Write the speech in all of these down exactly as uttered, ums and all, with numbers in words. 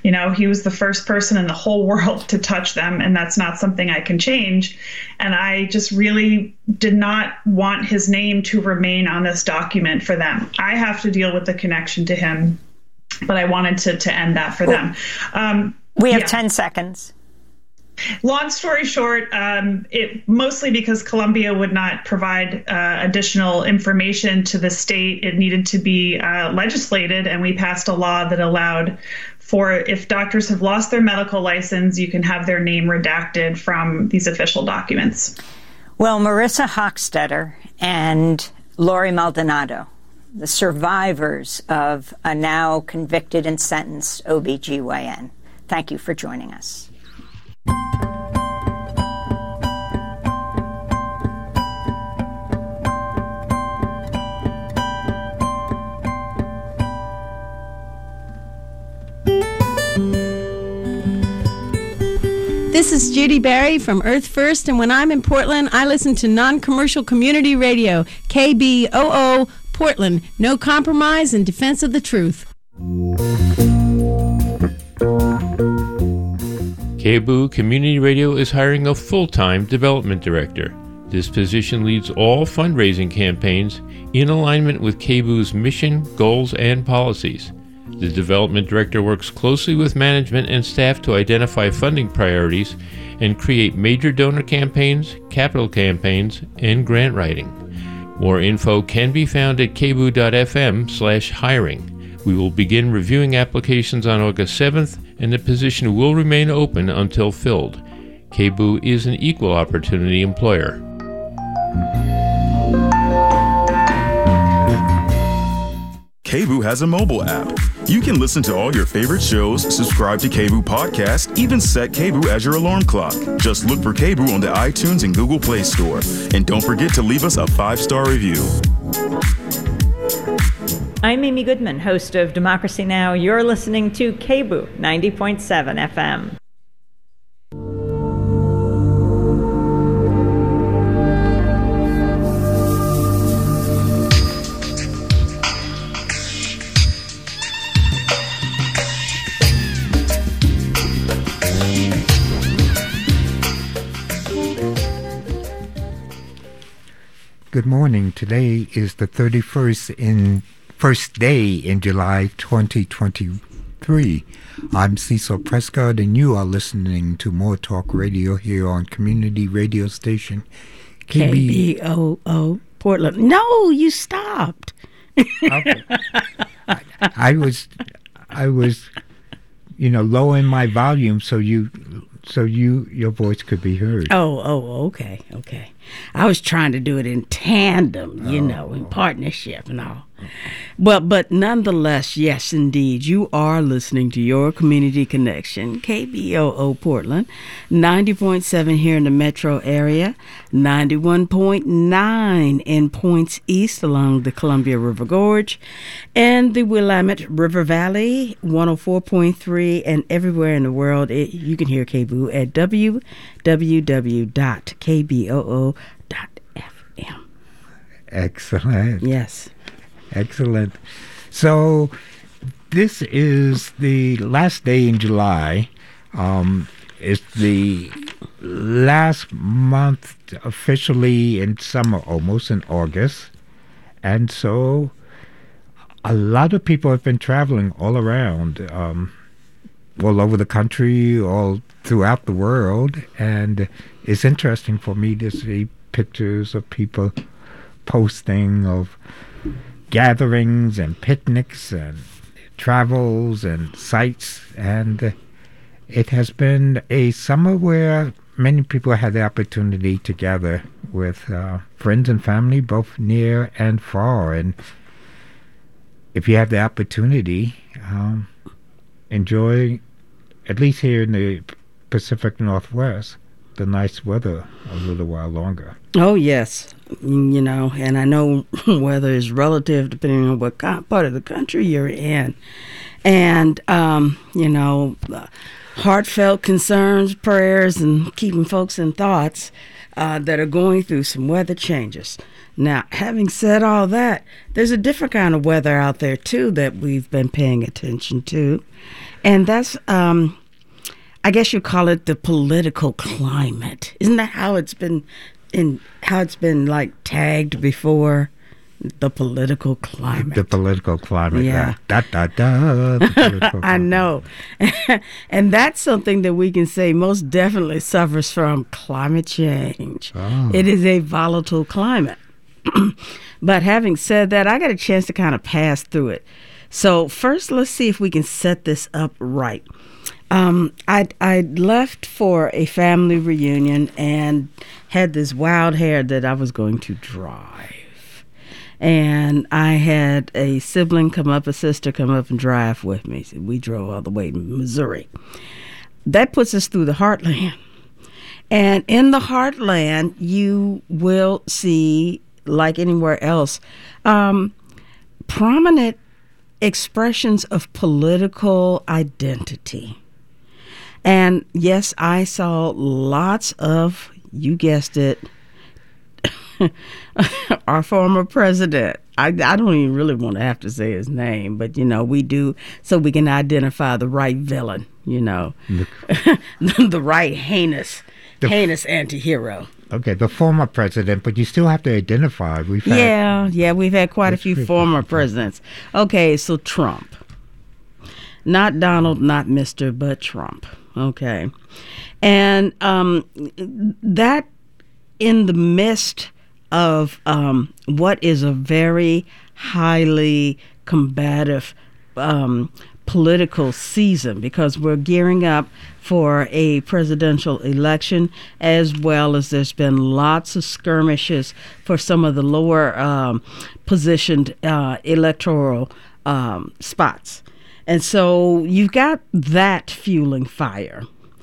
You know, he was the first person in the whole world to touch them, and that's not something I can change. And I just really did not want his name to remain on this document for them. I have to deal with the connection to him, but I wanted to, to end that for well, them. Um, we have yeah. ten seconds. Long story short, um, it mostly because Columbia would not provide uh, additional information to the state. It needed to be uh, legislated, and we passed a law that allowed for, if doctors have lost their medical license, you can have their name redacted from these official documents. Well, Marissa Hochstetter and Lori Maldonado, the survivors of a now convicted and sentenced O B G Y N, thank you for joining us. This is Judy Barry from Earth First, and when I'm in Portland, I listen to non-commercial community radio, K B O O Portland. No compromise in defense of the truth. K B O O Community Radio is hiring a full-time development director. This position leads all fundraising campaigns in alignment with K B O O's mission, goals, and policies. The development director works closely with management and staff to identify funding priorities and create major donor campaigns, capital campaigns, and grant writing. More info can be found at k b o o dot f m slash hiring. We will begin reviewing applications on August seventh, and the position will remain open until filled. K B O O is an equal opportunity employer. K B O O has a mobile app. You can listen to all your favorite shows, subscribe to K B O O Podcast, even set K B O O as your alarm clock. Just look for K B O O on the iTunes and Google Play Store. And don't forget to leave us a five-star review. I'm Amy Goodman, host of Democracy Now! You're listening to K B O O ninety point seven F M. Good morning. Today is the thirty-first in first day in July twenty twenty-three. I'm Cecil Prescott, and you are listening to More Talk Radio here on community radio station K B O O Portland. No, you stopped. Okay. I, I was, I was, you know, lowering my volume so you, so you, your voice could be heard. Oh, oh, okay, okay. I was trying to do it in tandem, you oh, know, in partnership and all. Well, but nonetheless, yes, indeed, you are listening to your community connection, K B O O Portland, ninety point seven here in the metro area, ninety-one point nine in points east along the Columbia River Gorge, and the Willamette River Valley, one oh four point three, and everywhere in the world, it, you can hear K B O O at w w w dot k b o o dot f m. Excellent. Yes. Excellent. So this is the last day in July. Um, it's the last month officially in summer, almost in August. And so a lot of people have been traveling all around, um, all over the country, all throughout the world. And it's interesting for me to see pictures of people posting of gatherings and picnics and travels and sights, and it has been a summer where many people had the opportunity to gather with uh, friends and family, both near and far. And if you have the opportunity, um, enjoy, at least here in the Pacific Northwest, the nice weather a little while longer. Oh, yes. You know, and I know weather is relative depending on what part of the country you're in. And, um, you know, uh, heartfelt concerns, prayers, and keeping folks in thoughts uh, that are going through some weather changes. Now, having said all that, there's a different kind of weather out there, too, that we've been paying attention to. and that's, um, I guess you call it the political climate. Isn't that how it's been, in how it's been like tagged before? The political climate. The political climate. Yeah. Da, da, da, the political I know. And that's something that we can say most definitely suffers from climate change. Oh. It is a volatile climate. But having said that, I got a chance to kind of pass through it. So first, let's see if we can set this up right. Um, I I left for a family reunion and had this wild hair that I was going to drive. And I had a sibling come up, a sister come up and drive with me. So we drove all the way to Missouri. That puts us through the heartland. And in the heartland, you will see, like anywhere else, um, prominent expressions of political identity. And yes, I saw lots of, you guessed it, our former president. I, I don't even really want to have to say his name, but, you know, we do so we can identify the right villain, you know, the right heinous, The- heinous anti-hero. Okay, the former president, but you still have to identify. We've had, Yeah, yeah, we've had quite a That's few pretty former interesting. presidents. Okay, so Trump. Not Donald, not Mister, but Trump. Okay. And um, that in the midst of um, what is a very highly combative um, political season, because we're gearing up for a presidential election, as well as there's been lots of skirmishes for some of the lower um, positioned uh, electoral um, spots. And so you've got that fueling fire.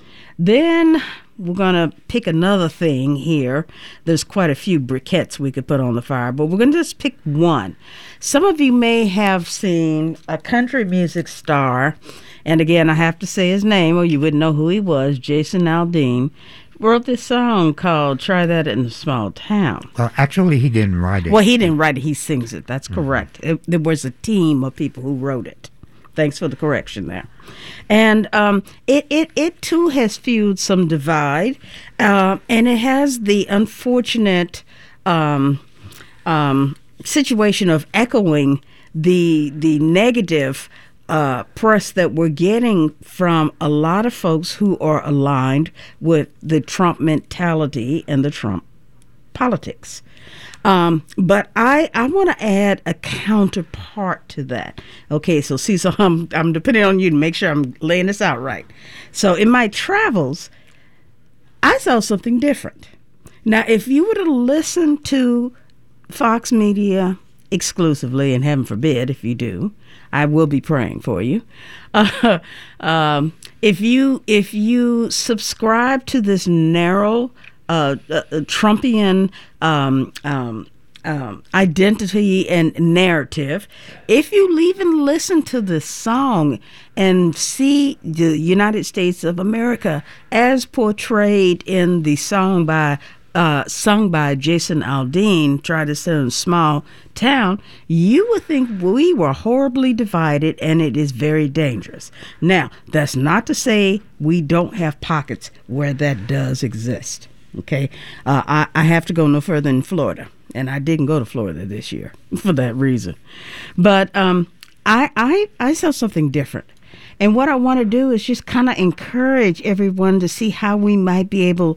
Then we're going to pick another thing here. There's quite a few briquettes we could put on the fire, but we're going to just pick one. Some of you may have seen a country music star, and again, I have to say his name or you wouldn't know who he was. Jason Aldean wrote this song called Try That in a Small Town. Well, actually, he didn't write it. Well, he didn't write it. He sings it. That's correct. It, there was a team of people who wrote it. Thanks for the correction there. And um, it, it, it, too, has fueled some divide. Uh, and it has the unfortunate um, um, situation of echoing the, the negative uh, press that we're getting from a lot of folks who are aligned with the Trump mentality and the Trump politics. Um, but I, I want to add a counterpart to that. Okay, so see, so I'm, I'm depending on you to make sure I'm laying this out right. So in my travels, I saw something different. Now, if you were to listen to Fox Media exclusively, and heaven forbid if you do, I will be praying for you. Uh, um, if you if you subscribe to this narrow Uh, uh, Trumpian um, um, um, identity and narrative, if you even listen to this song and see the United States of America as portrayed in the song by uh, sung by Jason Aldean, Try to Sell in a Small Town, you would think we were horribly divided, and it is very dangerous. Now, that's not to say we don't have pockets where that does exist. Okay, uh, I, I have to go no further than Florida, and I didn't go to Florida this year for that reason. But um, I, I I saw something different, and what I want to do is just kind of encourage everyone to see how we might be able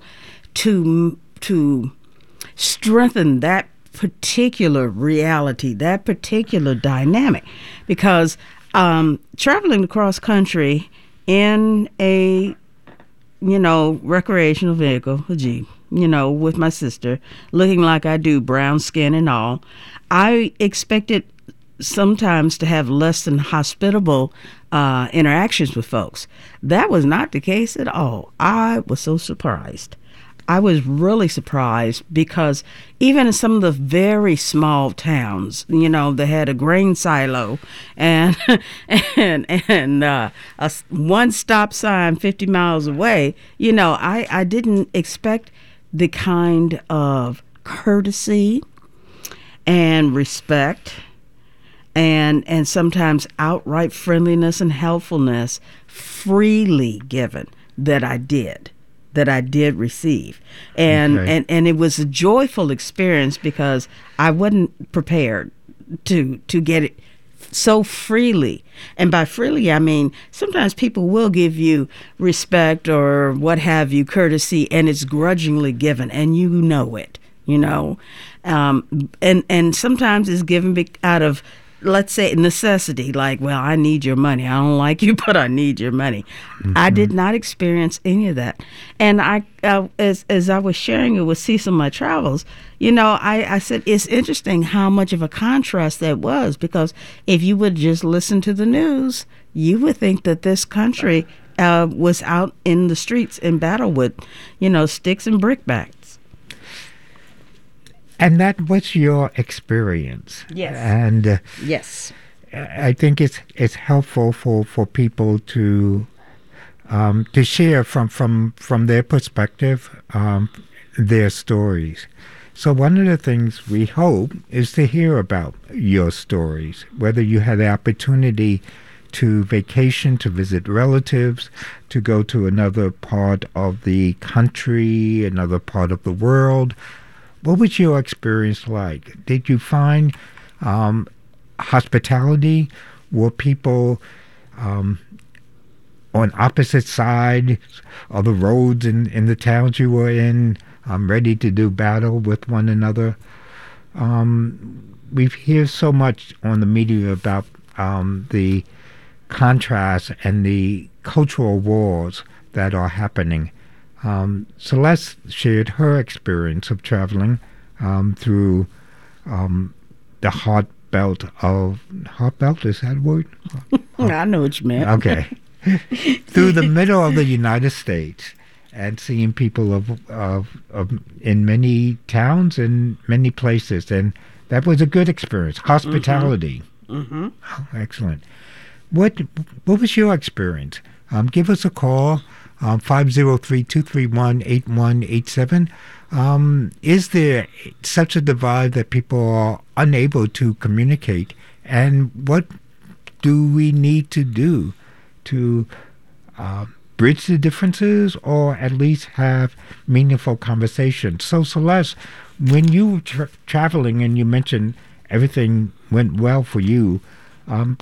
to to strengthen that particular reality, that particular dynamic, because um, traveling across country in a you know, recreational vehicle, a Jeep, you know, with my sister, looking like I do, brown skin and all, I expected sometimes to have less than hospitable uh, interactions with folks. That was not the case at all. I was so surprised. I was really surprised because even in some of the very small towns, you know, they had a grain silo and and and uh, a one stop sign fifty miles away. You know, I, I didn't expect the kind of courtesy and respect and and sometimes outright friendliness and helpfulness freely given that I did. that I did receive. And, Okay. and and it was a joyful experience because I wasn't prepared to to get it so freely. And by freely, I mean sometimes people will give you respect or what have you, courtesy, and it's grudgingly given, and you know it, you know. Um, and, and sometimes it's given be- out of, let's say, necessity, like, well, I need your money. I don't like you, but I need your money. Mm-hmm. I did not experience any of that. And I, uh, as as I was sharing it with Cecil in my travels, you know, I, I said, it's interesting how much of a contrast that was, because if you would just listen to the news, you would think that this country uh, was out in the streets in battle with, you know, sticks and brickbats. And that was your experience. Yes. And uh, Yes. I think it's it's helpful for, for people to um, to share from, from, from their perspective um, their stories. So one of the things we hope is to hear about your stories, whether you had the opportunity to vacation, to visit relatives, to go to another part of the country, another part of the world. What was your experience like? Did you find um, hospitality? Were people um, on opposite sides of the roads in, in the towns you were in, um, ready to do battle with one another? Um, we hear so much on the media about um, the contrast and the cultural wars that are happening. Um, Celeste shared her experience of traveling um, through um, the hot belt of hot belt. Is that a word? I know what you meant. Okay, through the middle of the United States, and seeing people of, of of in many towns and many places, and that was a good experience. Hospitality. Mm-hmm. Oh, excellent. What what was your experience? Um, give us a call. Um, five oh three, two three one, eight one eight seven. Um, is there such a divide that people are unable to communicate? And what do we need to do to uh, bridge the differences, or at least have meaningful conversations? So, Celeste, when you were tra- traveling and you mentioned everything went well for you, um,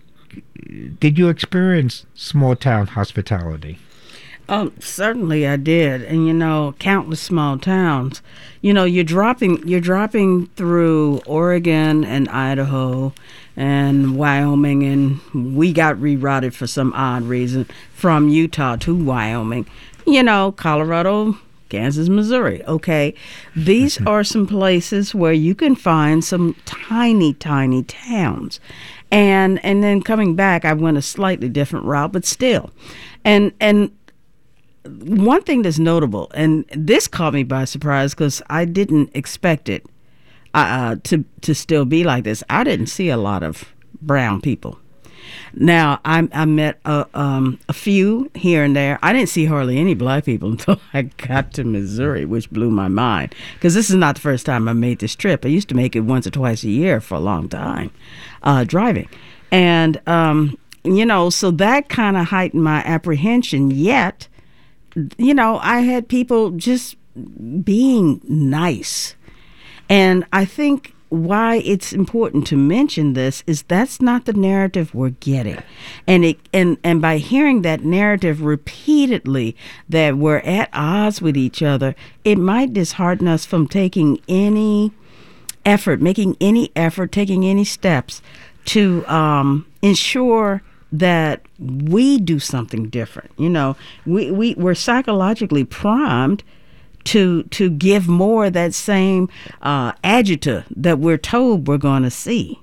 did you experience small-town hospitality? Um, certainly I did, and you know, countless small towns. You know, you're dropping you're dropping through Oregon and Idaho and Wyoming, and we got rerouted for some odd reason from Utah to Wyoming. You know, Colorado, Kansas, Missouri. Okay, these are some places where you can find some tiny, tiny towns, and and then coming back, I went a slightly different route, but still, and and. One thing that's notable, and this caught me by surprise because I didn't expect it uh, to to still be like this. I didn't see a lot of brown people. Now, I, I met a, um, a few here and there. I didn't see hardly any black people until I got to Missouri, which blew my mind, because this is not the first time I made this trip. I used to make it once or twice a year for a long time, uh, driving. And, um, you know, so that kind of heightened my apprehension, yet... You know, I had people just being nice. And I think why it's important to mention this is that's not the narrative we're getting. And it and, and by hearing that narrative repeatedly, that we're at odds with each other, it might dishearten us from taking any effort, making any effort, taking any steps to um, ensure that we do something different. You know, we, we, we're psychologically primed to to give more of that same uh, adjective that we're told we're going to see.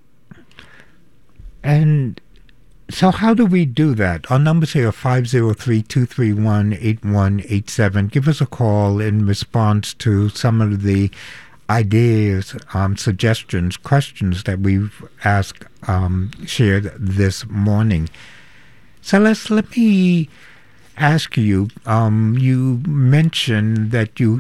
And so how do we do that? Our numbers here are five oh three, two three one, eight one eight seven. Give us a call in response to some of the ideas, um, suggestions, questions that we've asked, um, shared this morning. Celeste, let me ask you, um, you mentioned that you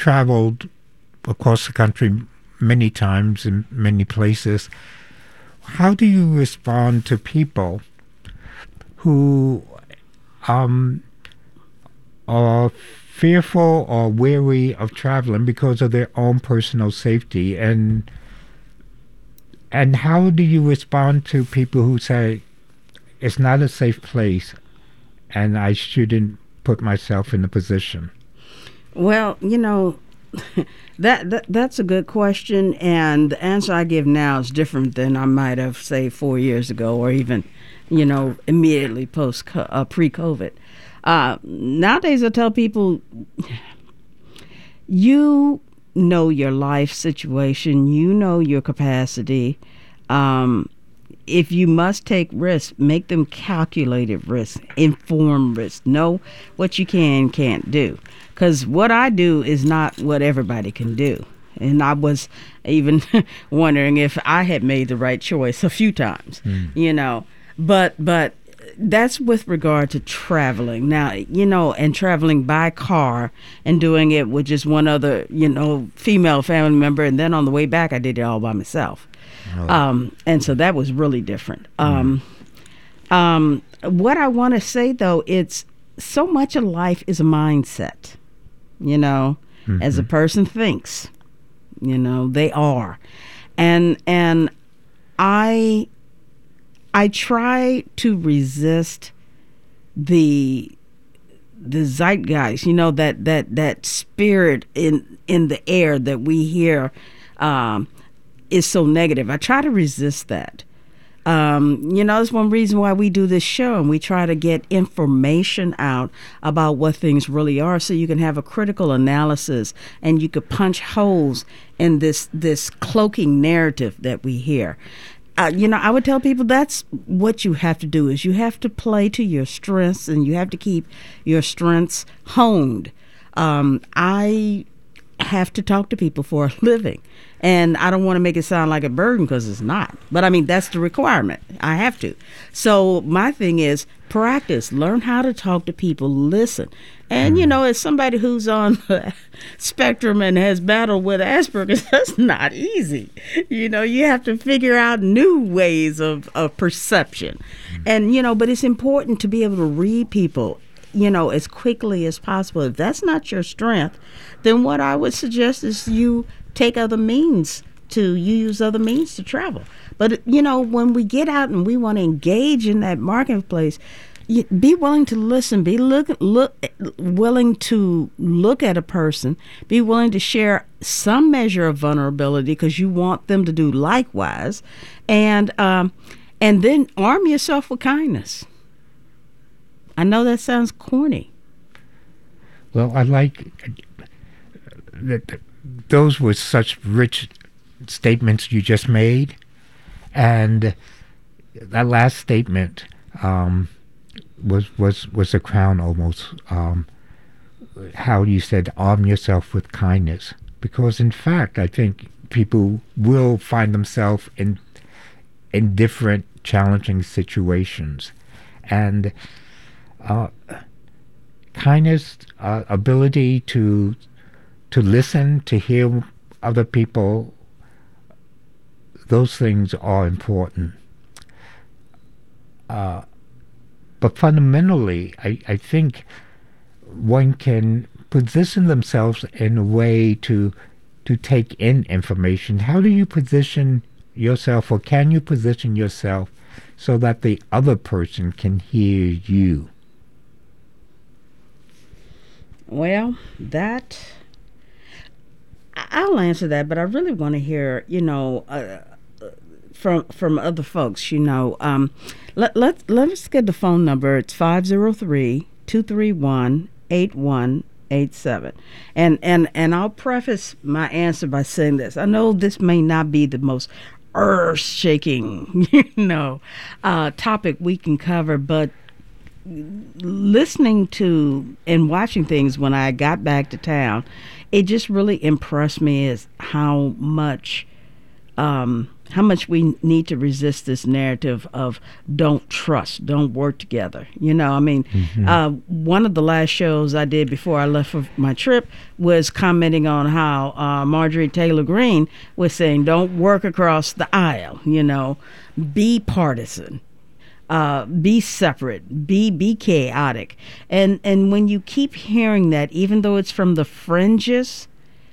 traveled across the country many times in many places. how do you respond to people who um, are fearful or weary of traveling because of their own personal safety? And and how do you respond to people who say, it's not a safe place and I shouldn't put myself in a position? Well, you know, that, that that's a good question, and the answer I give now is different than I might have, say, four years ago, or even, you know, immediately post uh, pre-COVID. Uh, nowadays, I tell people, you know your life situation, you know your capacity. Um, if you must take risks, make them calculated risks, informed risks. Know what you can and can't do. Because what I do is not what everybody can do. And I was even wondering if I had made the right choice a few times, mm. you know. But but that's with regard to traveling. Now, you know, and traveling by car and doing it with just one other, you know, female family member. And then on the way back, I did it all by myself. Oh. Um, and so that was really different. Mm. Um, um, what I want to say, though, it's so much of life is a mindset. You know, mm-hmm. as a person thinks, you know, they are. And and I I try to resist the the zeitgeist, you know, that that, that spirit in in the air that we hear um, is so negative. I try to resist that. Um, you know, that's one reason why we do this show, and we try to get information out about what things really are, so you can have a critical analysis and you could punch holes in this this cloaking narrative that we hear. Uh, you know, I would tell people that's what you have to do, is you have to play to your strengths, and you have to keep your strengths honed. Um, I have to talk to people for a living. And I don't want to make it sound like a burden, because it's not. But I mean, that's the requirement. I have to. So my thing is practice, learn how to talk to people, listen. And, you know, as somebody who's on the spectrum and has battled with Asperger's, that's not easy. You know, you have to figure out new ways of, of perception. And, you know, but it's important to be able to read people, you know, as quickly as possible. If that's not your strength, then what I would suggest is you take other means to, you use other means to travel. But, you know, when we get out and we want to engage in that marketplace, you, be willing to listen, be look, look, willing to look at a person, be willing to share some measure of vulnerability because you want them to do likewise, and um, and then arm yourself with kindness. I know that sounds corny. Well, I like that. Those were such rich statements you just made. And that last statement um, was, was, was a crown almost. Um, how you said, arm yourself with kindness. Because, in fact, I think people will find themselves in, in different challenging situations. And uh, kindness, uh, ability to to listen, to hear other people, those things are important. Uh, but fundamentally, I, I think one can position themselves in a way to to take in information. How do you position yourself, or can you position yourself so that the other person can hear you? Well, that... I'll answer that, but I really want to hear, you know, uh, from from other folks, you know. Um, let, let, let's get the phone number. It's five oh three, two three one, eight one eight seven. And, and, and I'll preface my answer by saying this. I know this may not be the most earth-shaking, you know, uh, topic we can cover, but listening to and watching things when I got back to town, it just really impressed me as how much um, how much we need to resist this narrative of don't trust, don't work together. You know, I mean, mm-hmm. uh, one of the last shows I did before I left for my trip was commenting on how uh, Marjorie Taylor Greene was saying, don't work across the aisle, you know, be partisan. Uh, be separate, be be chaotic. And and when you keep hearing that, even though it's from the fringes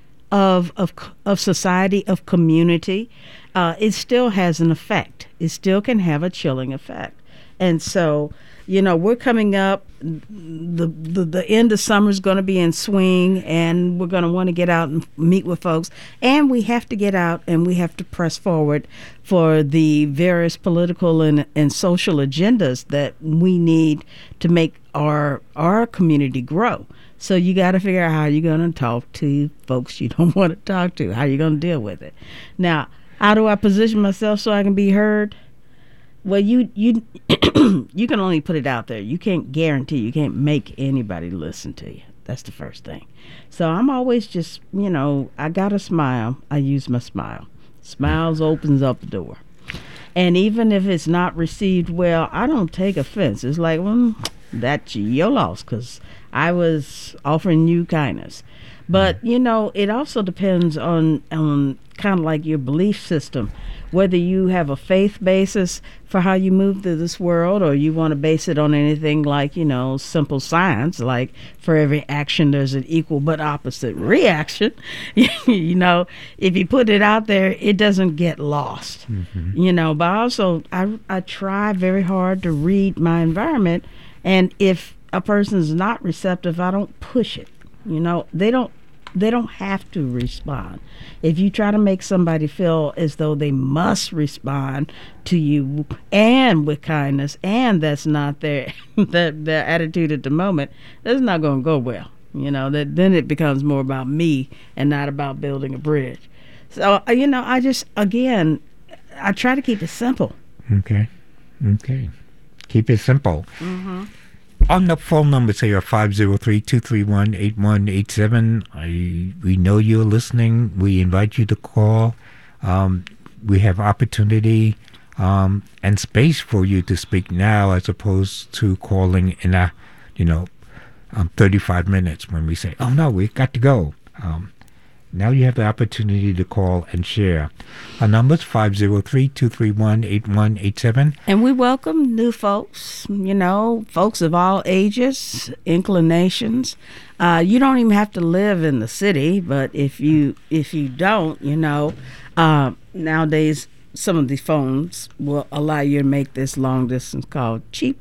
of of of society, of community, uh, it still has an effect. It still can have a chilling effect. And so, you know, we're coming up. The the, the end of summer is going to be in swing, and we're going to want to get out and meet with folks. And we have to get out and we have to press forward for the various political and, and social agendas that we need to make our our community grow. So you got to figure out how you're going to talk to folks you don't want to talk to, how you're going to deal with it. Now, how do I position myself so I can be heard? Well, you you you can only put it out there. You can't guarantee, you can't make anybody listen to you. That's the first thing. So I'm always just, you know, I got to smile. I use my smile. Smiles opens up the door. And even if it's not received well, I don't take offense. It's like, well, that's your loss, because I was offering you kindness. But, you know, it also depends on, on kind of like your belief system, whether you have a faith basis for how you move through this world, or you want to base it on anything like, you know, simple science, like for every action there's an equal but opposite reaction. You know, if you put it out there, it doesn't get lost. Mm-hmm. You know, but also I, I try very hard to read my environment, and if a person's not receptive, I don't push it. You know, they don't they don't have to respond. If you try to make somebody feel as though they must respond to you and with kindness, and that's not their their, their attitude at the moment, that's not going to go well. You know, that then it becomes more about me and not about building a bridge. So, you know, I just, again, I try to keep it simple. Okay. Okay. Keep it simple. Mm-hmm. On the phone numbers here, five zero three, two three one, eight one eight seven. I, we know you're listening. We invite you to call. Um, we have opportunity um, and space for you to speak now, as opposed to calling in a, you know, um, thirty-five minutes when we say, oh, no, we got to go. Um, now you have the opportunity to call and share. Our number's five zero three, two three one, eight one eight seven. And we welcome new folks, you know, folks of all ages, inclinations. Uh, you don't even have to live in the city, but if you if you don't, you know, uh, nowadays some of the phones will allow you to make this long distance call cheap.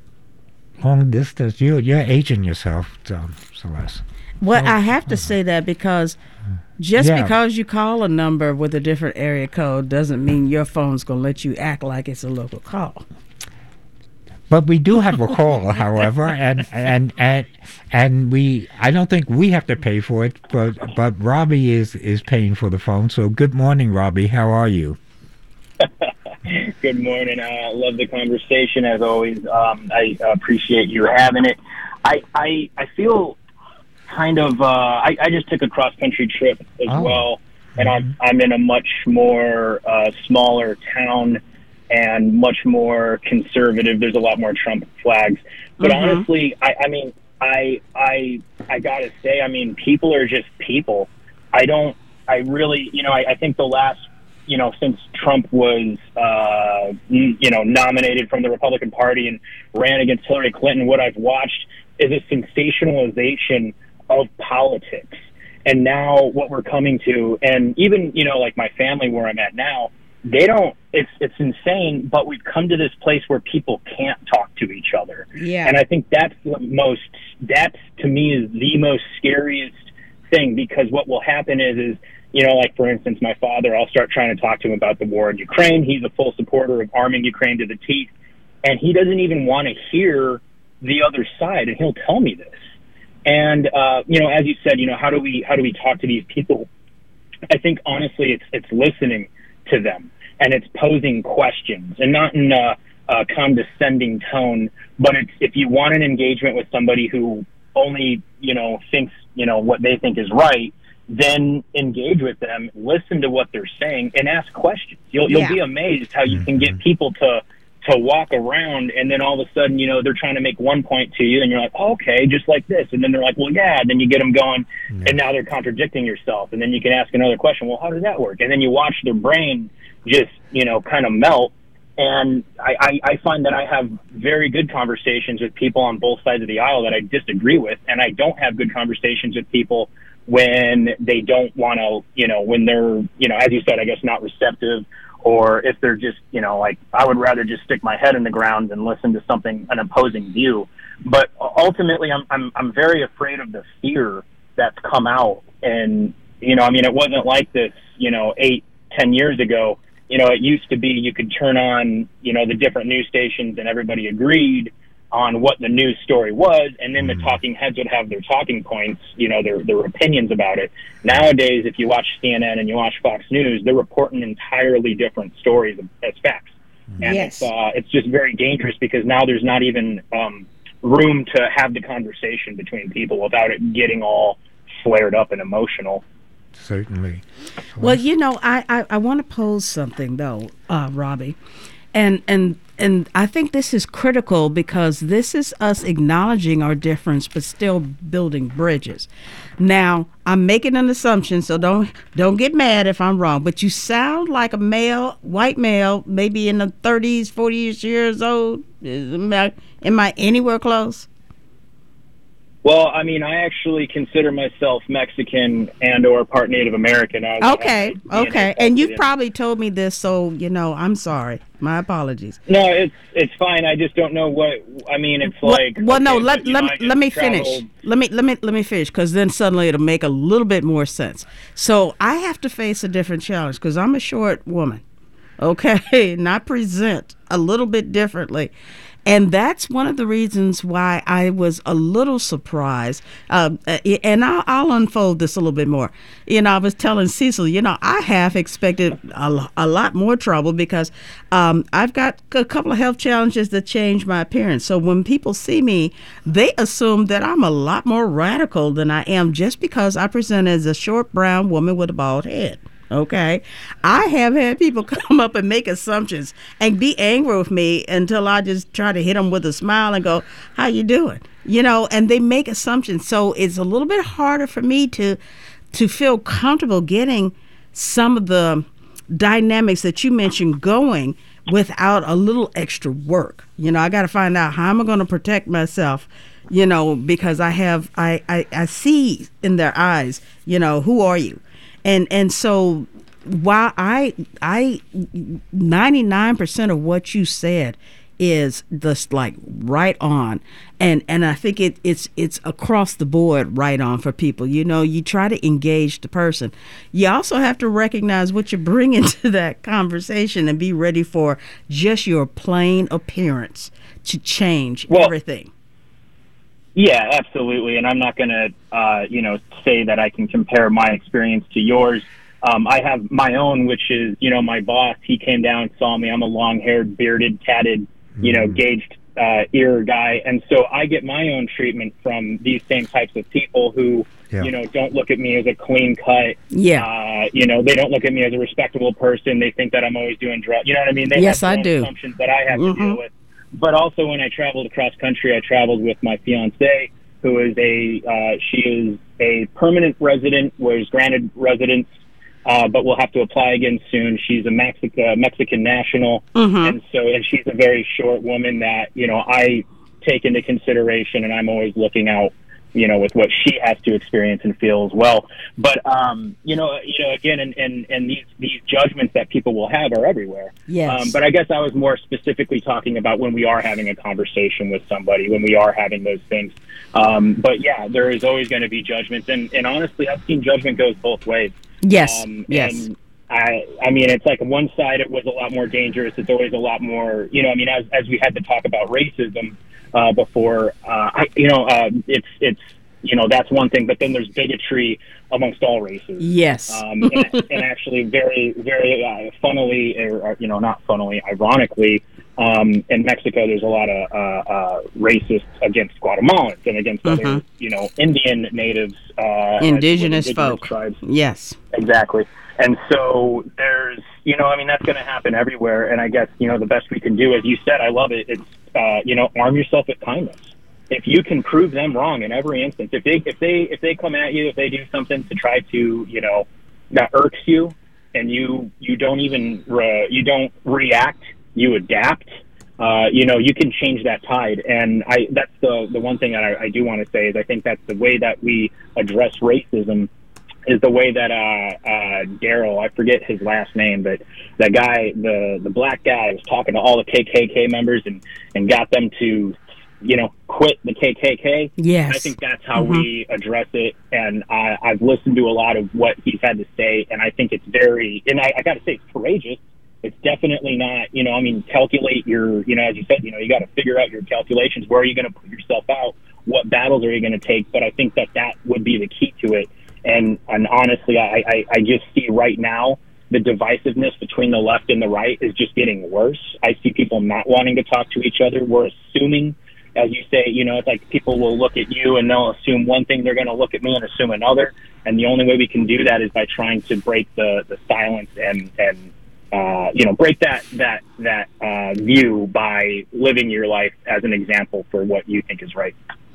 Long distance? You, you're aging yourself, um, Celeste. Well, I have to say that because just yeah. because you call a number with a different area code doesn't mean your phone's going to let you act like it's a local call. But we do have a call, however, and, and and and we I don't think we have to pay for it, but but Robbie is, is paying for the phone. So good morning, Robbie. How are you? Good morning. I uh, love the conversation as always. Um, I appreciate you having it. I I, I feel kind of, uh, I, I just took a cross-country trip as oh. well, and I'm I'm in a much more uh, smaller town and much more conservative. There's a lot more Trump flags. But mm-hmm. honestly, I, I mean, I I I gotta say, I mean, people are just people. I don't, I really, you know, I, I think the last, you know, since Trump was, uh, you know, nominated from the Republican Party and ran against Hillary Clinton, what I've watched is a sensationalization of politics. And now what we're coming to, and even, you know, like my family where I'm at now, they don't, it's it's insane, but we've come to this place where people can't talk to each other. Yeah. And I think that's the most, that to me is the most scariest thing, because what will happen is, is, you know, like for instance, my father, I'll start trying to talk to him about the war in Ukraine. He's a full supporter of arming Ukraine to the teeth, and he doesn't even want to hear the other side, and he'll tell me this. And, uh, you know, as you said, you know, how do we how do we talk to these people? I think, honestly, it's it's listening to them, and it's posing questions, and not in a, a condescending tone, but it's, if you want an engagement with somebody who only, you know, thinks, you know, what they think is right, then engage with them, listen to what they're saying, and ask questions. You'll you'll Yeah. be amazed how you can get people to to walk around, and then all of a sudden, you know, they're trying to make one point to you, and you're like, oh, okay, just like this. And then they're like, well, yeah. And then you get them going, Yeah. and now they're contradicting yourself. And then you can ask another question. Well, how does that work? And then you watch their brain just, you know, kind of melt. And I, I, I find that I have very good conversations with people on both sides of the aisle that I disagree with, and I don't have good conversations with people when they don't want to, you know, when they're, you know, as you said, I guess not receptive, or if they're just, you know, like, I would rather just stick my head in the ground and listen to something, an opposing view. But ultimately, I'm, I'm, I'm very afraid of the fear that's come out. And, you know, I mean, it wasn't like this, you know, eight, ten years ago. You know, it used to be you could turn on, you know, the different news stations and everybody agreed on what the news story was, and then the talking heads would have their talking points, you know, their their opinions about it. Nowadays, if you watch C N N and you watch Fox News, they're reporting entirely different stories as facts. And Yes. it's, uh, it's just very dangerous, because now there's not even um, room to have the conversation between people without it getting all flared up and emotional. Certainly. Well, you know, I, I, I want to pose something, though, uh, Robbie. And, and, and I think this is critical, because this is us acknowledging our difference but still building bridges. Now, I'm making an assumption, so don't don't get mad if I'm wrong, but you sound like a male, white male, maybe in the thirties, forties years old. Am I, am I anywhere close? Well, I mean, I actually consider myself Mexican and or part Native American. I was- Okay, I was okay. D N A And you've tested. probably told me this, so, you know, I'm sorry. My apologies. No, it's it's fine. I just don't know what. I mean, it's Well- like. well, no, okay, let but, you let know, I me just let me finish. traveled- Let me let me let me finish, because then suddenly it'll make a little bit more sense. So I have to face a different challenge, because I'm a short woman, okay, and I present a little bit differently. And that's one of the reasons why I was a little surprised. Um, uh, and I'll, I'll unfold this a little bit more. You know, I was telling Cecil, you know, I half expected a, a lot more trouble, because um, I've got a couple of health challenges that change my appearance. So when people see me, they assume that I'm a lot more radical than I am, just because I present as a short brown woman with a bald head. Okay, I have had people come up and make assumptions and be angry with me until I just try to hit them with a smile and go, "How you doing?" You know, and they make assumptions. So it's a little bit harder for me to to feel comfortable getting some of the dynamics that you mentioned going without a little extra work. You know, I got to find out how am I going to protect myself. You know, because I have I, I I see in their eyes. You know, who are you? And and so while I I ninety-nine percent of what you said is just like right on, and and I think it it's it's across the board right on for people. You know, you try to engage the person. You also have to recognize what you bring into that conversation and be ready for just your plain appearance to change Well, everything. Yeah, absolutely. And I'm not going to, uh, you know, say that I can compare my experience to yours. Um, I have my own, which is, you know, my boss, he came down, saw me. I'm a long-haired, bearded, tatted, you know, gauged uh, ear guy. And so I get my own treatment from these same types of people who, Yeah. you know, don't look at me as a clean cut. Yeah. Uh, you know, they don't look at me as a respectable person. They think that I'm always doing drugs. You know what I mean? They Yes, have their I own do. assumptions that I have Mhm. to deal with. But also when I traveled across country, I traveled with my fiance, who is a, uh, she is a permanent resident, was granted residence, uh, but will have to apply again soon. She's a Mexic- uh, Mexican national. Mhm. And so, and she's a very short woman that, you know, I take into consideration, and I'm always looking out, you know, with what she has to experience and feel as well. But, um, you know, you know, again, and, and, and these, these judgments that people will have are everywhere. Yes. Um, but I guess I was more specifically talking about when we are having a conversation with somebody, when we are having those things. Um, but yeah, there is always going to be judgments. And, and honestly, I've seen judgment goes both ways. Yes. Um, yes. And I, I mean, it's like one side, it was a lot more dangerous. It's always a lot more, you know, I mean, as, as we had to talk about racism, uh, before, uh, I, you know, uh, it's, it's, you know, that's one thing, but then there's bigotry amongst all races. Yes. Um, and, and actually very, very, uh, funnily, or, or, you know, not funnily, ironically, Um, in Mexico, there's a lot of uh, uh, racists against Guatemalans and against mm-hmm. other, you know, Indian natives, uh, indigenous, indigenous folk. Tribes. Yes, exactly. And so there's, you know, I mean, that's going to happen everywhere. And I guess, you know, the best we can do, as you said, I love it. It's, uh, you know, arm yourself with kindness. If you can prove them wrong in every instance, if they, if they, if they come at you, if they do something to try to, you know, that irks you, and you, you don't even, re, you don't react, you adapt, uh, you know, you can change that tide. And I, that's the, the one thing that I, I do want to say is I think that's the way that we address racism is the way that, uh, uh, Daryl, I forget his last name, but that guy, the, the black guy was talking to all the K K K members and, and got them to, you know, quit the K K K. Yes. I think that's how mm-hmm. we address it. And I, I've listened to a lot of what he's had to say, and I think it's very, and I, I got to say, it's courageous. It's definitely not, you know, I mean, calculate your, you know, as you said, you know, you got to figure out your calculations. Where are you going to put yourself out? What battles are you going to take? But I think that that would be the key to it. And, and honestly, I, I, I just see right now the divisiveness between the left and the right is just getting worse. I see people not wanting to talk to each other. We're assuming, as you say, you know, it's like people will look at you and they'll assume one thing, they're going to look at me and assume another. And the only way we can do that is by trying to break the, the silence and, and uh, you know, break that, that, that uh, view by living your life as an example for what you think is right.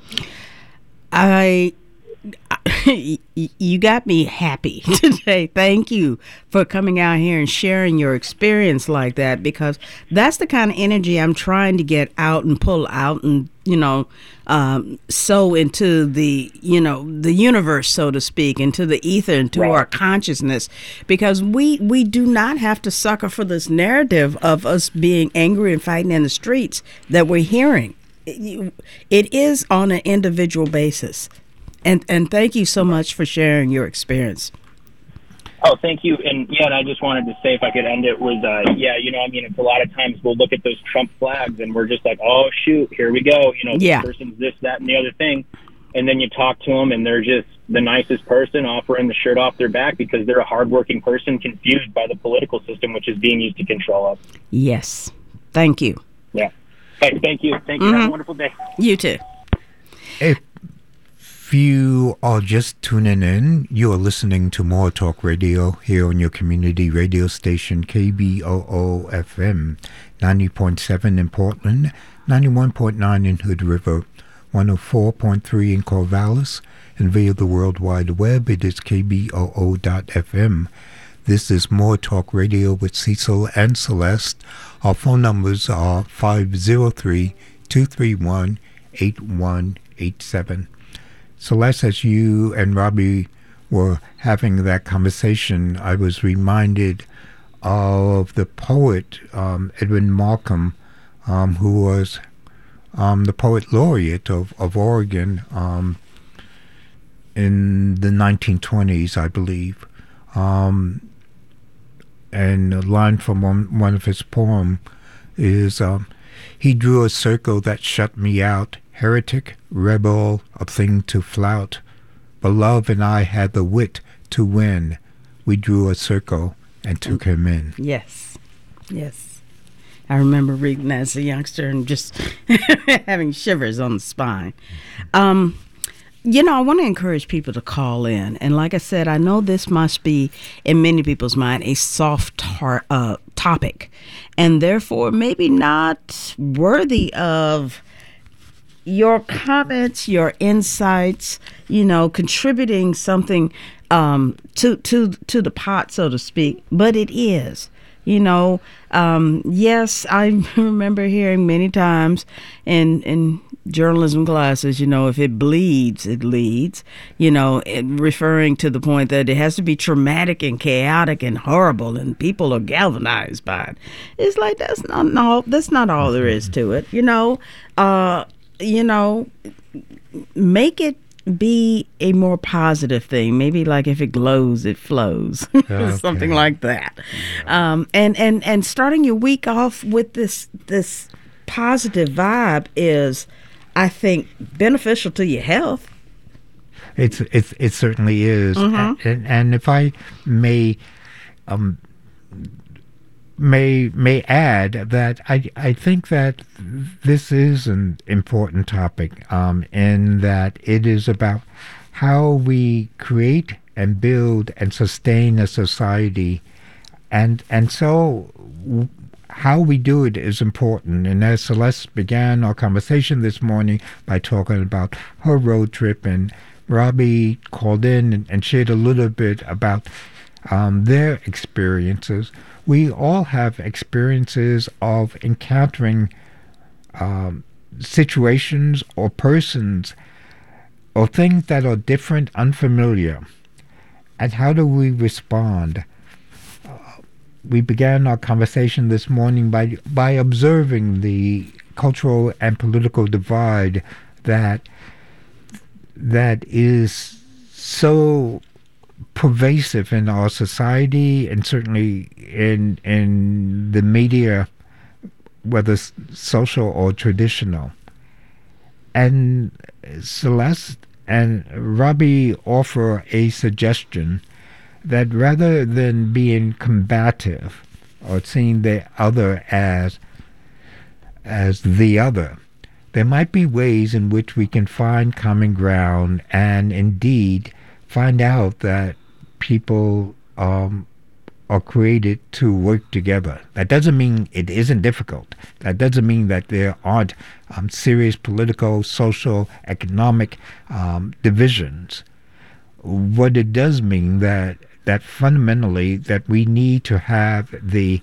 I... You got me happy today. Thank you for coming out here and sharing your experience like that, because that's the kind of energy I'm trying to get out and pull out and, you know, um, sow into the, you know, the universe, so to speak, into the ether, into right. our consciousness, because we, we do not have to sucker for this narrative of us being angry and fighting in the streets that we're hearing. It, it is on an individual basis. And and thank you so much for sharing your experience. Oh, thank you. And yeah, and I just wanted to say, if I could end it with, uh, yeah, you know, I mean, it's a lot of times we'll look at those Trump flags and we're just like, oh, shoot, here we go. You know, yeah. this person's this, that, and the other thing. And then you talk to them and they're just the nicest person, offering the shirt off their back because they're a hardworking person confused by the political system, which is being used to control us. Yes. Thank you. Yeah. Hey, thank you. Thank you. Mm-hmm. Have a wonderful day. You too. Hey. If you are just tuning in, you are listening to More Talk Radio here on your community radio station, K B O O F M, ninety point seven in Portland, ninety-one point nine in Hood River, one oh four point three in Corvallis, and via the World Wide Web, it is K B O O dot F M. This is More Talk Radio with Cecil and Celeste. Our phone numbers are five oh three, two three one, eight one eight seven. Celeste, as you and Robbie were having that conversation, I was reminded of the poet um, Edwin Markham, um, who was um, the poet laureate of, of Oregon um, in the nineteen twenties, I believe. Um, and a line from one, one of his poems is, um, he drew a circle that shut me out, heretic, rebel, a thing to flout. But love and I had the wit to win. We drew a circle and took him in. Yes, yes. I remember reading that as a youngster and just having shivers on the spine. Um, you know, I want to encourage people to call in. And like I said, I know this must be, in many people's mind, a soft tar- uh, topic. And therefore, maybe not worthy of your comments, your insights, you know, contributing something um, to to to the pot, so to speak. But it is, you know, um, yes, I remember hearing many times in in journalism classes, you know, if it bleeds, it leads, you know, it, referring to the point that it has to be traumatic and chaotic and horrible, and people are galvanized by it. It's like that's not no, that's not all there is to it, you know. Uh, you know, make it be a more positive thing. Maybe like if it glows, it flows. Okay. Something like that. Yeah. Um, and, and, and starting your week off with this this positive vibe is, I think, beneficial to your health. It's it's it certainly is. Mm-hmm. And, and if I may um, may may add that I I think that this is an important topic, um, in that it is about how we create and build and sustain a society, and and so w- how we do it is important. And as Celeste began our conversation this morning by talking about her road trip, and Robbie called in and, and shared a little bit about um, their experiences, we all have experiences of encountering um, situations or persons or things that are different, unfamiliar. And how do we respond? Uh, we began our conversation this morning by by observing the cultural and political divide that that is so pervasive in our society, and certainly in in the media, whether social or traditional. And Celeste and Robbie offer a suggestion that rather than being combative or seeing the other as as the other, there might be ways in which we can find common ground and indeed find out that people um, are created to work together. That doesn't mean it isn't difficult. That doesn't mean that there aren't um, serious political, social, economic um, divisions. What it does mean that that fundamentally that we need to have the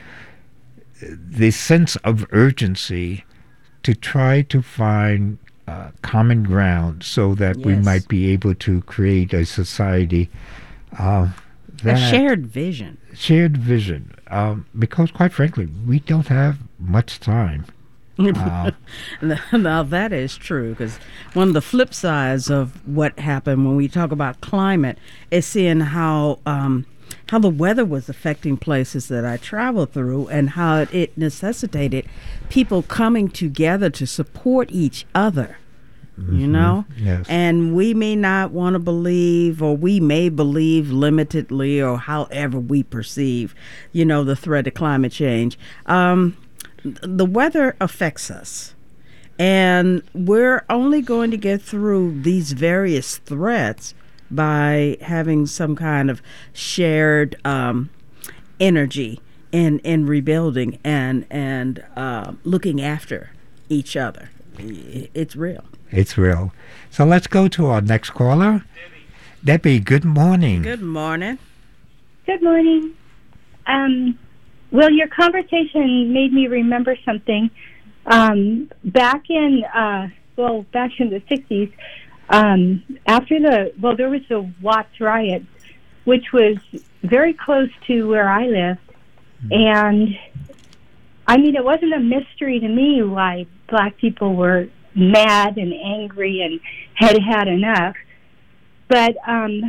the sense of urgency to try to find uh, common ground so that yes. we might be able to create a society uh, that a shared vision. Shared vision, um, because quite frankly, we don't have much time. Uh, now that is true, because one of the flip sides of what happened when we talk about climate is seeing how um, how the weather was affecting places that I traveled through, and how it, it necessitated people coming together to support each other. Mm-hmm. You know, yes. And we may not want to believe, or we may believe limitedly, or however we perceive, you know, the threat of climate change. Um, the weather affects us, and we're only going to get through these various threats by having some kind of shared um, energy in in rebuilding and and uh, looking after each other. It's real. It's real. So let's go to our next caller. Debbie, good morning. Good morning. Good morning. Um, well, your conversation made me remember something. Um, back in, uh, well, back in the sixties, um, after the, well, there was the Watts riot, which was very close to where I lived. Mm-hmm. And, I mean, it wasn't a mystery to me why black people were mad and angry and had had enough. But um,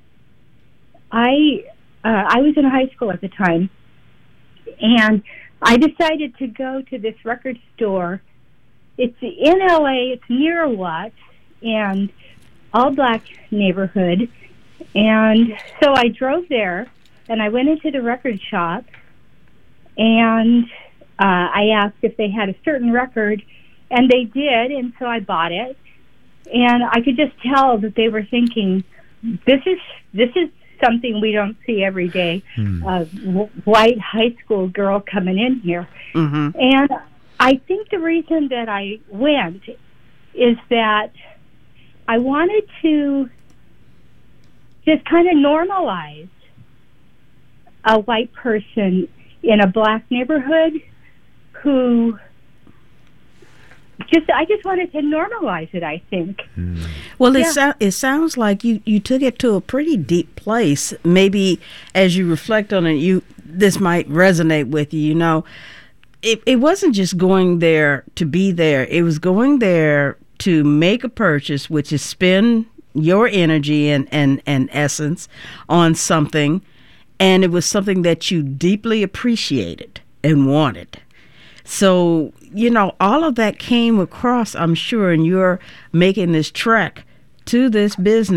I uh, I was in high school at the time, and I decided to go to this record store. It's in L A, it's near Watts, and all-black neighborhood. And so I drove there, and I went into the record shop, and uh, I asked if they had a certain record, and they did, and so I bought it. And I could just tell that they were thinking, this is this is something we don't see every day, hmm. a w- white high school girl coming in here. Mm-hmm. And I think the reason that I went is that I wanted to just kind of normalize a white person in a black neighborhood who just, I just wanted to normalize it, I think. Mm. Well, it, yeah. so, it sounds like you, you took it to a pretty deep place. Maybe as you reflect on it, you this might resonate with you. You know, it, it wasn't just going there to be there. It was going there to make a purchase, which is spend your energy and, and, and essence on something. And it was something that you deeply appreciated and wanted. So, you know, all of that came across, I'm sure, and you're making this trek to this business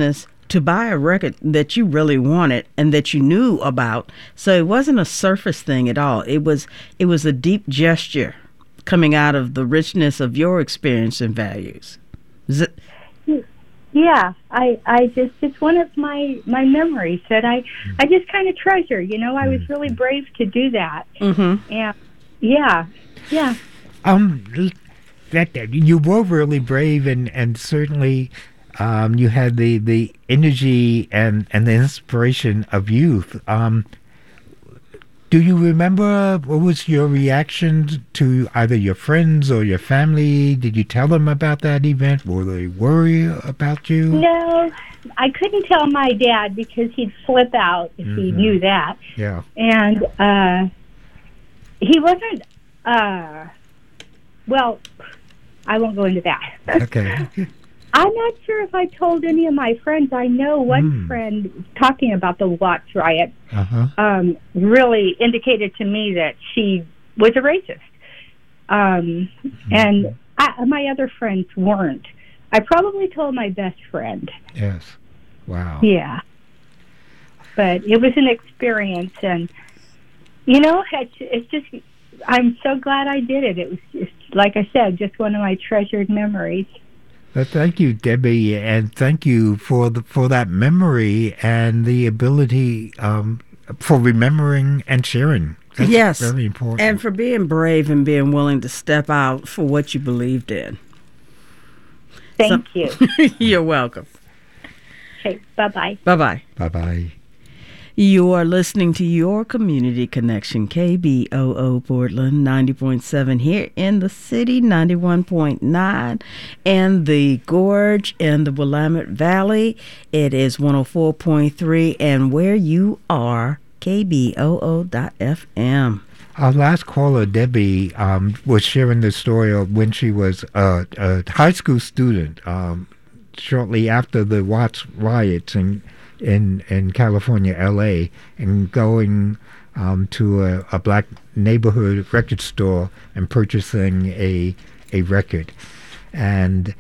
to buy a record that you really wanted and that you knew about. So it wasn't a surface thing at all. It was it was a deep gesture coming out of the richness of your experience and values. Is it? Yeah, I, I just, it's one of my, my memories that I, I just kind of treasure, you know. I was really brave to do that. Mm-hmm. And yeah, yeah. Um, that, that you were really brave, and, and certainly um, you had the, the energy and, and the inspiration of youth. Um, do you remember what was your reaction to either your friends or your family? Did you tell them about that event? Were they worried about you? No, I couldn't tell my dad because he'd flip out if mm-hmm. he knew that. Yeah. And uh, he wasn't, uh, well, I won't go into that. Okay. I'm not sure if I told any of my friends. I know one mm. friend, talking about the Watts riot, uh-huh. um, really indicated to me that she was a racist. Um, mm-hmm. And I, my other friends weren't. I probably told my best friend. Yes. Wow. Yeah. But it was an experience. And, you know, it's, it's just, I'm so glad I did it. It was just, like I said, just one of my treasured memories. Well, thank you, Debbie, and thank you for the, for that memory and the ability um, for remembering and sharing. That's yes, very important. And for being brave and being willing to step out for what you believed in. Thank so, you. You're welcome. Okay, bye-bye. Bye-bye. Bye-bye. You are listening to Your Community Connection, K B O O Portland, ninety point seven here in the city, ninety-one point nine, and the Gorge and the Willamette Valley. It is one oh four point three, and where you are, K B O O dot F M. Our last caller, Debbie, um, was sharing the story of when she was a, a high school student um, shortly after the Watts riots and in in California, L A, and going um, to a, a black neighborhood record store and purchasing a a record, and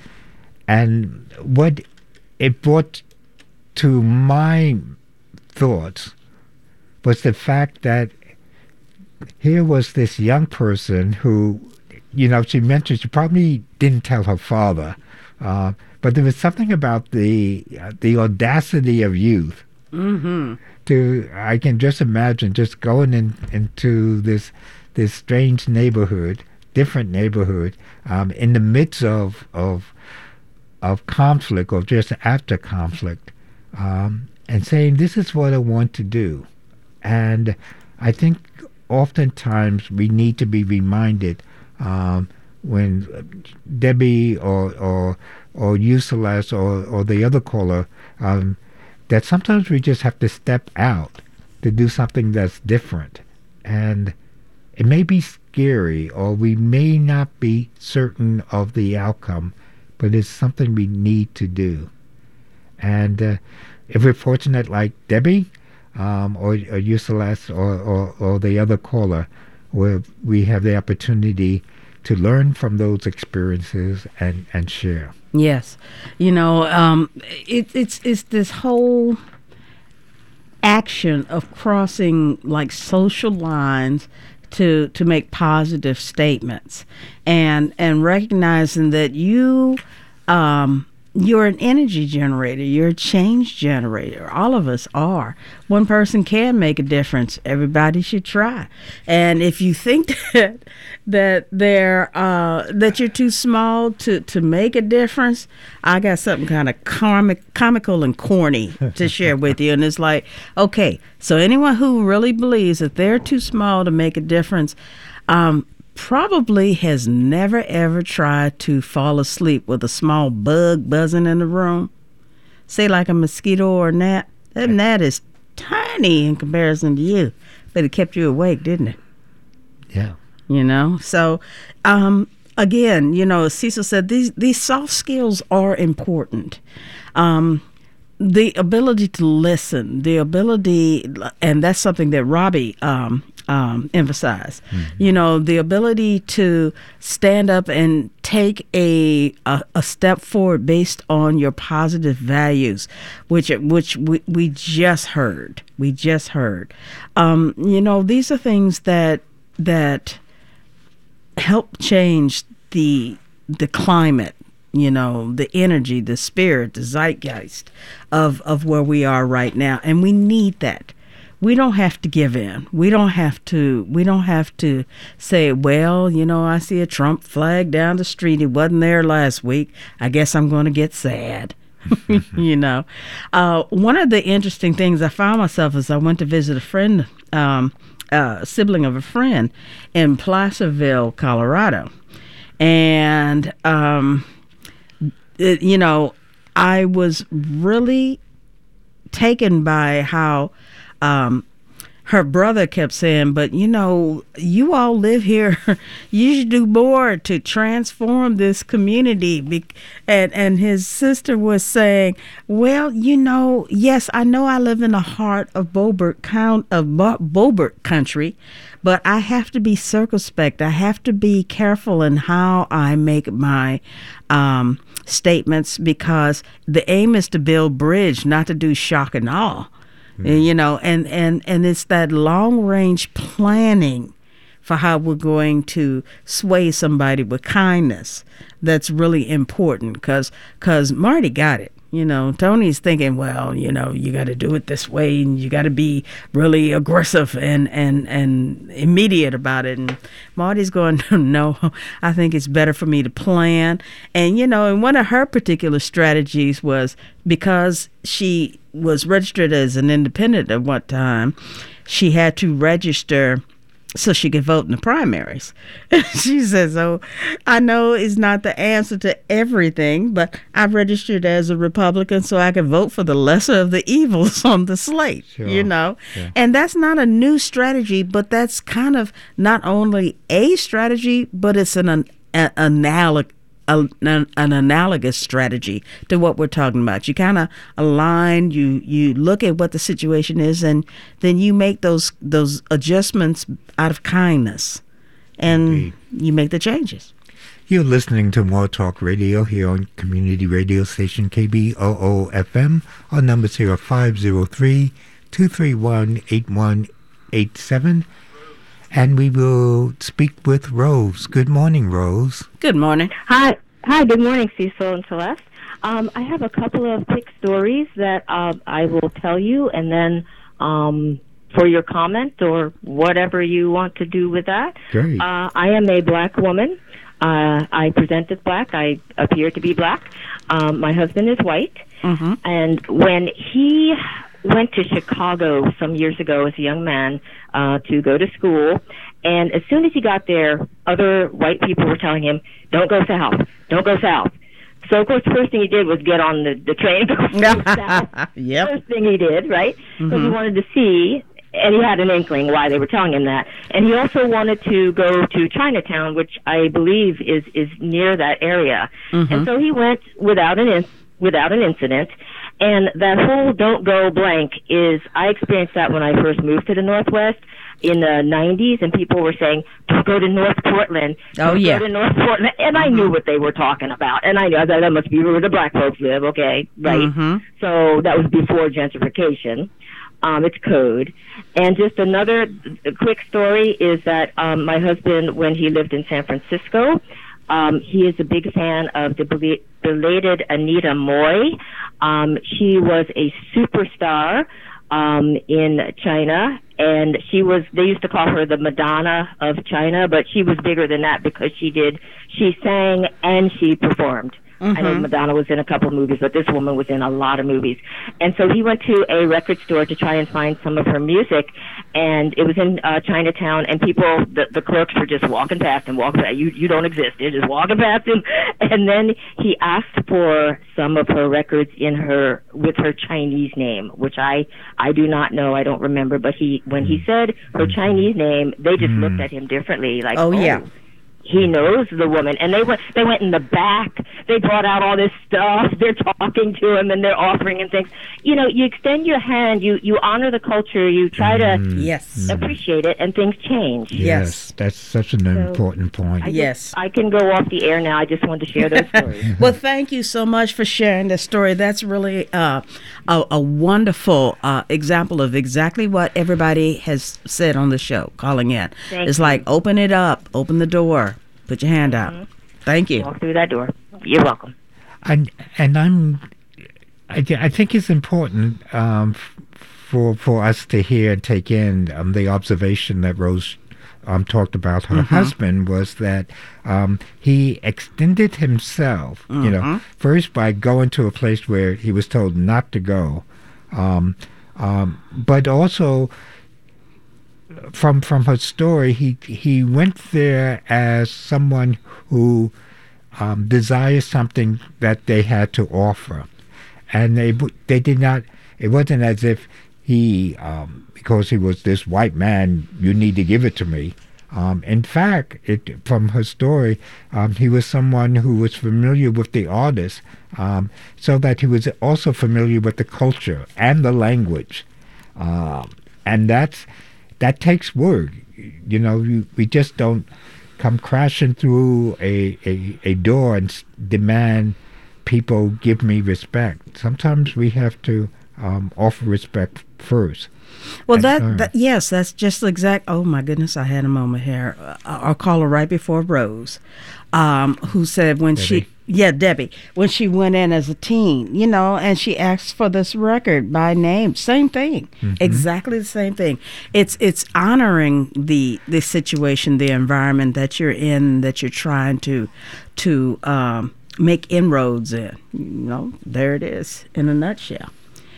and what it brought to my thoughts was the fact that here was this young person who, you know, she mentioned she probably didn't tell her father. Uh, But there was something about the uh, the audacity of youth. Mm-hmm. To I can just imagine just going in, into this this strange neighborhood, different neighborhood, um, in the midst of of of conflict or just after conflict, um, and saying, "This is what I want to do." And I think oftentimes we need to be reminded um, when Debbie or or or you, Celeste, or, or the other caller, um, that sometimes we just have to step out to do something that's different. And it may be scary, or we may not be certain of the outcome, but it's something we need to do. And uh, if we're fortunate like Debbie, um, or, or you, Celeste, or, or, or the other caller, where we have the opportunity to learn from those experiences and, and share. Yes. You know, um, it, it's it's this whole action of crossing like social lines to to make positive statements, and and recognizing that you um, you're an energy generator, you're a change generator. All of us are. One person can make a difference. Everybody should try. And if you think that that they're uh, that you're too small to, to make a difference, I got something kind of comic, comical and corny to share with you. And it's like, okay, so anyone who really believes that they're too small to make a difference, um, probably has never ever tried to fall asleep with a small bug buzzing in the room. Say like a mosquito or a gnat. That gnat is tiny in comparison to you, but it kept you awake, didn't it? Yeah. You know, so um, again, you know, Cecil said these these soft skills are important. Um, the ability to listen, the ability, and that's something that Robbie um, um, emphasize. Mm-hmm. You know, the ability to stand up and take a, a a step forward based on your positive values, which which we, we just heard. We just heard. Um, you know, these are things that that help change the the climate. You know, the energy, the spirit, the zeitgeist of of where we are right now, and we need that. We don't have to give in. We don't have to. We don't have to say, well, you know, I see a Trump flag down the street. He wasn't there last week. I guess I'm going to get sad. You know, uh, one of the interesting things I found myself as I went to visit a friend, um, uh, sibling of a friend, in Placerville, Colorado, and um, it, you know, I was really taken by how. Um, her brother kept saying, but you know, you all live here. You should do more to transform this community. Be- and, and his sister was saying, well, you know, yes, I know I live in the heart of Boebert count of Bo- Boebert country, but I have to be circumspect. I have to be careful in how I make my um, statements, because the aim is to build bridge, not to do shock and awe. You know, and, and, and it's that long range planning for how we're going to sway somebody with kindness that's really important, because because Marty got it. You know, Tony's thinking, well, you know, you got to do it this way, and you got to be really aggressive and, and, and immediate about it. And Marty's going, no, I think it's better for me to plan. And, you know, and one of her particular strategies was, because she was registered as an independent at one time, she had to register so she could vote in the primaries. She says, oh, I know it's not the answer to everything, but I registered as a Republican so I could vote for the lesser of the evils on the slate, sure. you know? Yeah. And that's not a new strategy, but that's kind of not only a strategy, but it's an, an, an analog An, an analogous strategy to what we're talking about. You kind of align, you you look at what the situation is, and then you make those those adjustments out of kindness, and Indeed. You make the changes. You're listening to More Talk Radio here on community radio station K B O O F M. Our numbers here are five oh three, two three one, eight one eight seven. And we will speak with Rose. Good morning, Rose. Good morning. Hi. Hi, good morning, Cecil and Celeste. Um, I have a couple of quick stories that uh, I will tell you, and then um, for your comment or whatever you want to do with that. Great. Uh, I am a black woman. Uh, I present as black. I appear to be black. Um, my husband is white. Mm-hmm. And when he went to Chicago some years ago as a young man uh, to go to school, and as soon as he got there, other white people were telling him, don't go south, don't go south. So, of course, the first thing he did was get on the, the train and go south. Yep. First thing he did, right? Because Mm-hmm. he wanted to see, and he had an inkling why they were telling him that. And he also wanted to go to Chinatown, which I believe is, is near that area. Mm-hmm. And so he went without an in, without an incident. And that whole don't go blank is, I experienced that when I first moved to the Northwest in the nineties, and people were saying, don't go to North Portland. Don't oh, yeah. go to North Portland. And I knew what they were talking about. And I knew that, that must be where the black folks live, okay, right? Mm-hmm. So that was before gentrification. Um, it's code. And just another quick story is that um, my husband, when he lived in San Francisco, Um, he is a big fan of the bel- belated Anita Moy. Um, she was a superstar um, in China, and she was, they used to call her the Madonna of China, but she was bigger than that because she did, she sang and she performed. Mm-hmm. I know Madonna was in a couple of movies, but this woman was in a lot of movies. And so he went to a record store to try and find some of her music, and it was in uh, Chinatown, and people, the, the clerks were just walking past him, walking past, you, you don't exist. They're just walking past him. And then he asked for some of her records in her, with her Chinese name, which I, I do not know, I don't remember, but he, when he said her Chinese name, they just mm. looked at him differently, like, oh, yeah. he knows the woman, and they went they went in the back. They brought out all this stuff. They're talking to him and they're offering him things. You know, you extend your hand, you you honor the culture, you try to mm. yes. appreciate it, and things change. Yes, yes. that's such an so important point. I yes, just, I can go off the air now. I just wanted to share those stories. Well, thank you so much for sharing that story. That's really uh, a, a wonderful uh, example of exactly what everybody has said on the show. Calling in, thank it's you. like open it up, open the door. Put your hand out. Mm-hmm. Thank you. Walk through that door. You're welcome. And and I'm, I, I think it's important um, for for us to hear and take in um, the observation that Rose um, talked about her mm-hmm. husband was that um, he extended himself, mm-hmm. you know, first by going to a place where he was told not to go, um, um, but also. From from her story, he he went there as someone who um, desires something that they had to offer, and they they did not. It wasn't as if he um, because he was this white man, you need to give it to me. Um, in fact, it, from her story, um, he was someone who was familiar with the artist, um, so that he was also familiar with the culture and the language, uh, and that's. That takes work. You know, you, we just don't come crashing through a, a, a door and s- demand people give me respect. Sometimes we have to um, offer respect first. Well, that, that yes, that's just exact. Oh my goodness, I had a moment here. Uh, our caller right before Rose, um, who said when Debbie. she, yeah, Debbie, when she went in as a teen, you know, and she asked for this record by name, same thing, mm-hmm. exactly the same thing. It's it's honoring the the situation, the environment that you're in, that you're trying to to um, make inroads in. You know, there it is in a nutshell.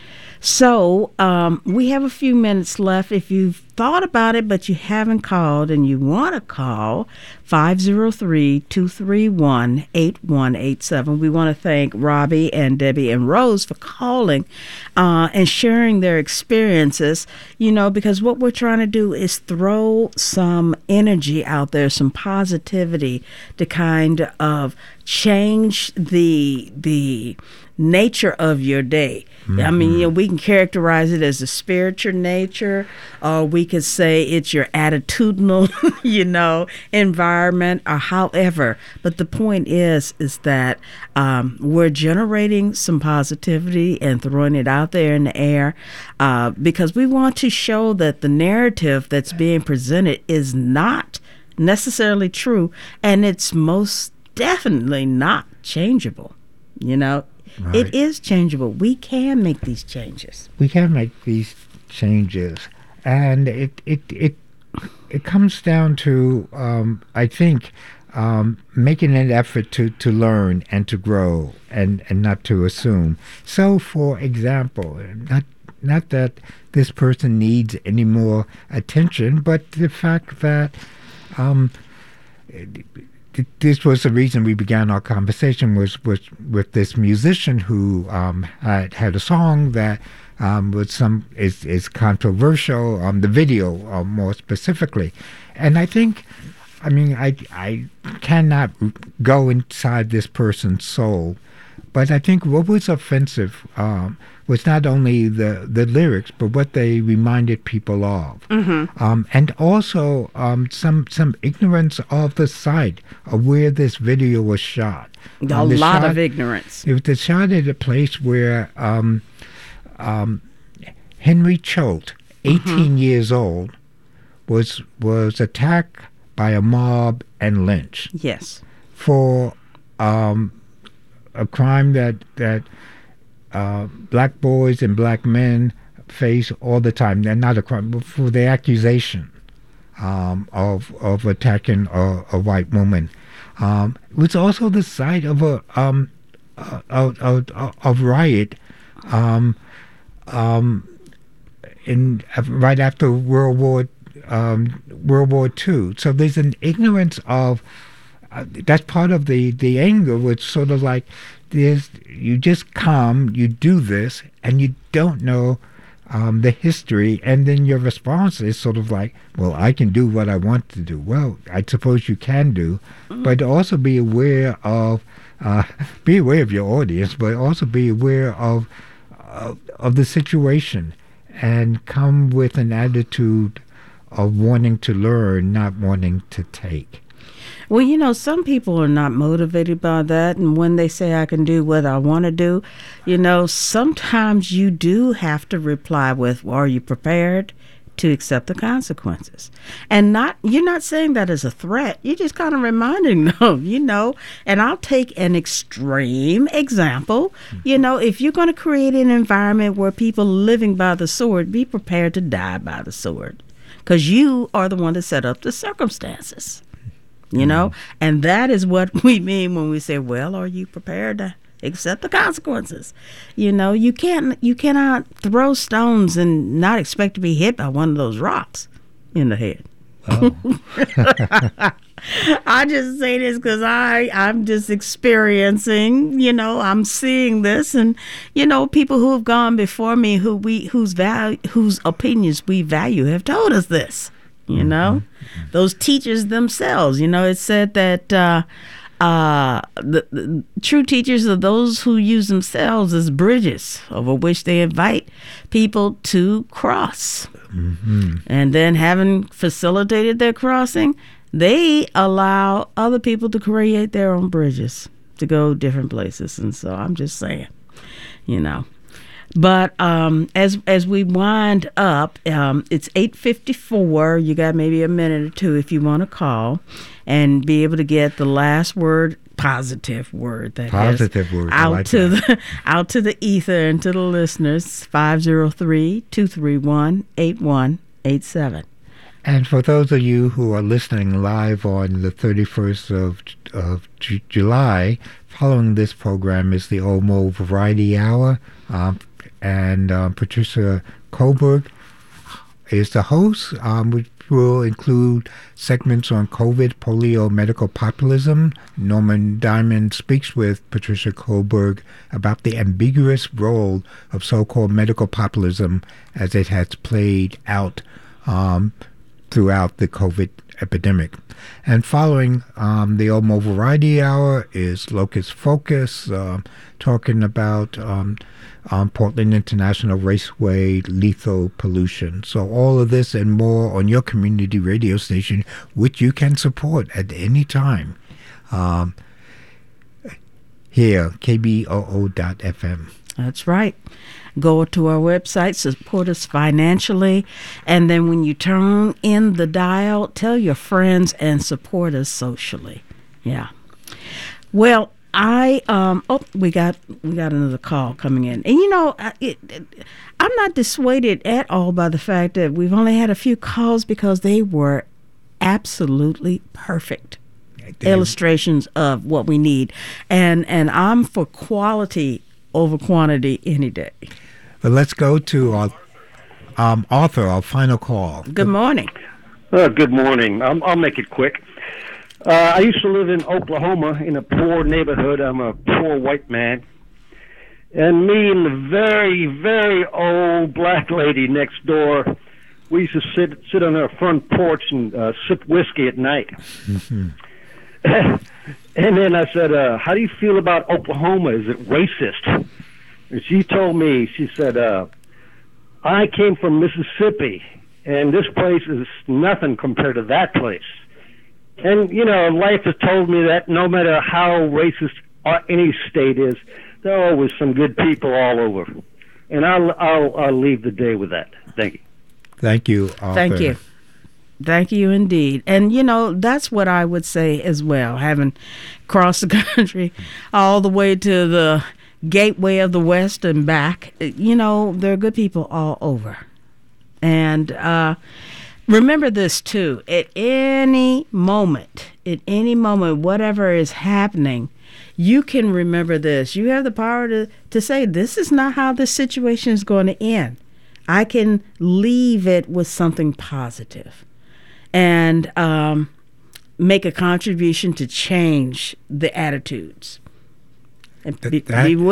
So um, we have a few minutes left. If you've thought about it but you haven't called and you want to call, five oh three, two three one, eight one eight seven. We want to thank Robbie and Debbie and Rose for calling uh, and sharing their experiences, you know, because what we're trying to do is throw some energy out there, some positivity to kind of change the the nature of your day. Mm-hmm. I mean, you know, we can characterize it as a spiritual nature, or we could say it's your attitudinal, you know, environment, or however. But the point is, is that um, we're generating some positivity and throwing it out there in the air uh, because we want to show that the narrative that's being presented is not necessarily true, and it's most definitely not changeable, you know. Right. It is changeable. We can make these changes. We can make these changes, and it it it it comes down to um, I think um, making an effort to, to learn and to grow, and, and not to assume. So, for example, not not that this person needs any more attention, but the fact that. Um, This was the reason we began our conversation was, was with this musician who um, had had a song that um, was some is is controversial. Um, the video, uh, more specifically, and I think, I mean, I I cannot go inside this person's soul, but I think what was offensive um, was not only the, the lyrics, but what they reminded people of, mm-hmm. um, and also um, some some ignorance of the site of where this video was shot. A um, lot shot, of ignorance. It was shot at a place where um, um, Henry Choate, eighteen mm-hmm. years old, was was attacked by a mob and lynched. Yes, for um, a crime that that. Uh, black boys and black men face all the time. They're not a crime, but for the accusation um, of of attacking a, a white woman. Um, it was also the site of a um, a, a, a, a riot um, um, in uh, right after World War um, World War Two. So there's an ignorance of uh, that's part of the the anger. Was sort of like. There's, you just come, you do this, and you don't know um, the history, and then your response is sort of like, well, I can do what I want to do. Well, I suppose you can do, mm-hmm. but also be aware of uh, be aware of your audience, but also be aware of of, of the situation, and come with an attitude of wanting to learn, not wanting to take. Well, you know, some people are not motivated by that. And when they say I can do what I want to do, you know, sometimes you do have to reply with, well, are you prepared to accept the consequences? And not, you're not saying that as a threat. You're just kind of reminding them, you know, and I'll take an extreme example. You know, if you're going to create an environment where people living by the sword, be prepared to die by the sword, because you are the one that set up the circumstances. You know, mm-hmm. and that is what we mean when we say, well, are you prepared to accept the consequences? You know, you can't, you cannot throw stones and not expect to be hit by one of those rocks in the head. Oh. I just say this because I, I'm just experiencing, you know, I'm seeing this, and, you know, people who have gone before me, who we, whose value, whose opinions we value, have told us this. You know, mm-hmm. those teachers themselves, you know, it said that uh, uh, the, the true teachers are those who use themselves as bridges over which they invite people to cross. Mm-hmm. And then, having facilitated their crossing, they allow other people to create their own bridges to go different places. And so I'm just saying, you know. But um, as as we wind up, um, it's eight fifty-four. You got maybe a minute or two if you want to call and be able to get the last word, positive word that positive word out like to that. the out to the ether and to the listeners. five oh three, two three one, eight one eight seven. And for those of you who are listening live on the thirty-first of of J- July, following this program is the Omo Variety Hour. Um, And um, Patricia Kohlberg is the host, um, which will include segments on COVID, polio, medical populism. Norman Diamond speaks with Patricia Kohlberg about the ambiguous role of so-called medical populism as it has played out um, throughout the COVID epidemic. And following um, the Omo Variety Hour is Locust Focus, uh, talking about um, um, Portland International Raceway lethal pollution. So all of this and more on your community radio station, which you can support at any time. Um, here, K B O O dot F M. That's right. Go to our website, support us financially, and then when you turn in the dial, tell your friends and support us socially. Yeah. Well, I um oh we got we got another call coming in, and you know it, it, I'm not dissuaded at all by the fact that we've only had a few calls, because they were absolutely perfect illustrations of what we need, and and I'm for quality over quantity any day. But let's go to our um, Arthur, our final call. Good morning. Uh, good morning. I'm, I'll make it quick. Uh, I used to live in Oklahoma in a poor neighborhood. I'm a poor white man. And me and the very, very old black lady next door, we used to sit sit on our front porch and uh, sip whiskey at night. Mm-hmm. And then I said, uh, how do you feel about Oklahoma? Is it racist? And she told me, she said, uh, I came from Mississippi, and this place is nothing compared to that place. And, you know, life has told me that no matter how racist any state is, there are always some good people all over. And I'll, I'll, I'll leave the day with that. Thank you. Thank you, Arthur. Thank you. Thank you indeed. And, you know, that's what I would say as well, having crossed the country all the way to the gateway of the West and back. You know, there are good people all over. And uh, remember this, too. At any moment, at any moment, whatever is happening, you can remember this. You have the power to, to say, this is not how this situation is going to end. I can leave it with something positive. And um, make a contribution to change the attitudes. And be, that, be willing.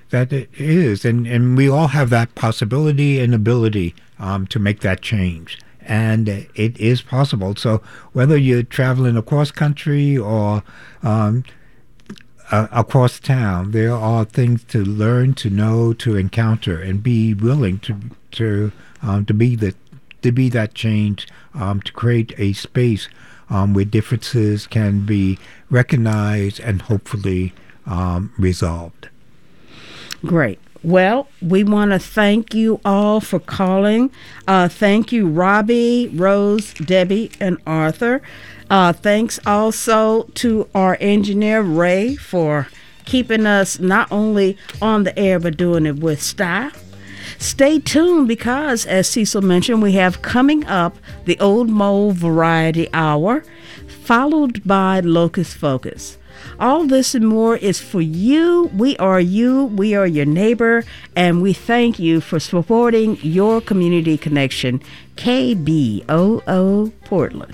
that it is, and, and we all have that possibility and ability um, to make that change. And it is possible. So whether you're traveling across country or um, uh, across town, there are things to learn, to know, to encounter, and be willing to to um, to be the to be that change, um, to create a space um, where differences can be recognized and hopefully um, resolved. Great. Well, we want to thank you all for calling. Uh, thank you, Robbie, Rose, Debbie, and Arthur. Uh, thanks also to our engineer, Ray, for keeping us not only on the air, but doing it with style. Stay tuned because, as Cecil mentioned, we have coming up the Old Mole Variety Hour, followed by Locust Focus. All this and more is for you. We are you. We are your neighbor. And we thank you for supporting your community connection, K B O O Portland.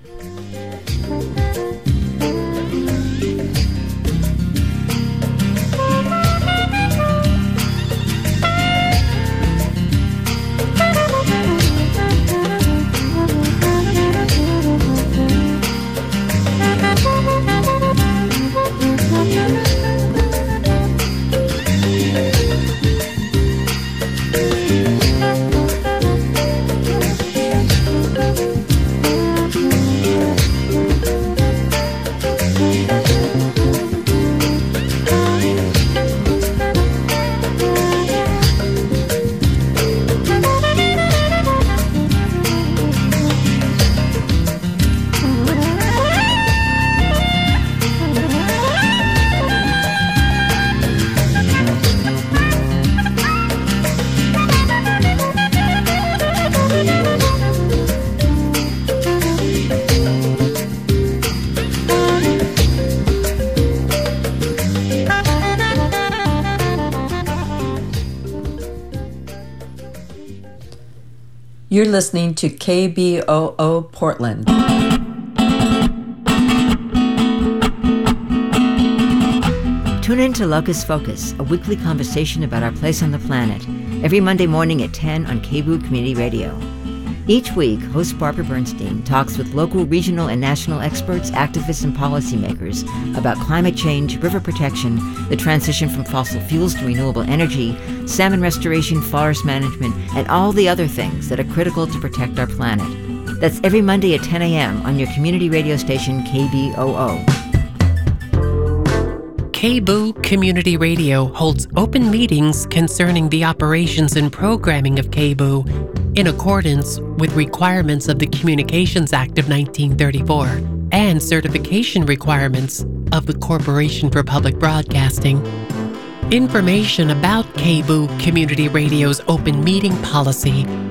You're listening to K B O O Portland. Tune in to Locust Focus, a weekly conversation about our place on the planet, every Monday morning at ten on K B O O Community Radio. Each week, host Barbara Bernstein talks with local, regional, and national experts, activists, and policymakers about climate change, river protection, the transition from fossil fuels to renewable energy, salmon restoration, forest management, and all the other things that are critical to protect our planet. That's every Monday at ten a.m. on your community radio station, K B O O. K B O O Community Radio holds open meetings concerning the operations and programming of K B O O in accordance with requirements of the Communications Act of nineteen thirty-four and certification requirements of the Corporation for Public Broadcasting. Information about K B O O Community Radio's open meeting policy